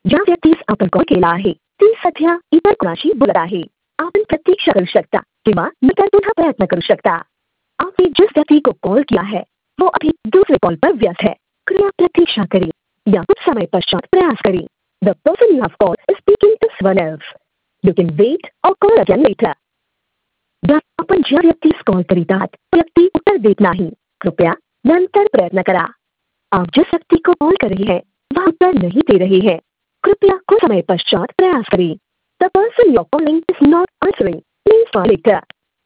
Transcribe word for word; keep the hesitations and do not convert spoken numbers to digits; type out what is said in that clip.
ज्या व्यक्तीस आपण कॉल केला आहे ती सध्या इतर कोणाशी बोलत आहे. आपण प्रतीक्षा करू शकता किंवा नंतर पुनः प्रयत्न करू सकता. आपने जिस व्यक्ति को कॉल किया है वो अभी दूसरे कॉल पर व्यस्त है. कृपया प्रतीक्षा करें या कुछ समय पश्चात प्रयास करें. The person you have called is speaking to someone else. You can wait or call again later. जर आपण ज्या व्यक्तीस कॉल करीत आहात तो व्यक्ती उत्तर देत नाही, कृपया नंतर प्रयत्न करा. आप जिस व्यक्ति को कॉल कर रही हैं वह उत्तर नहीं दे रही है, कृपया कुछ समय पश्चात प्रयास करें. The person you're calling is not answering. Please call later.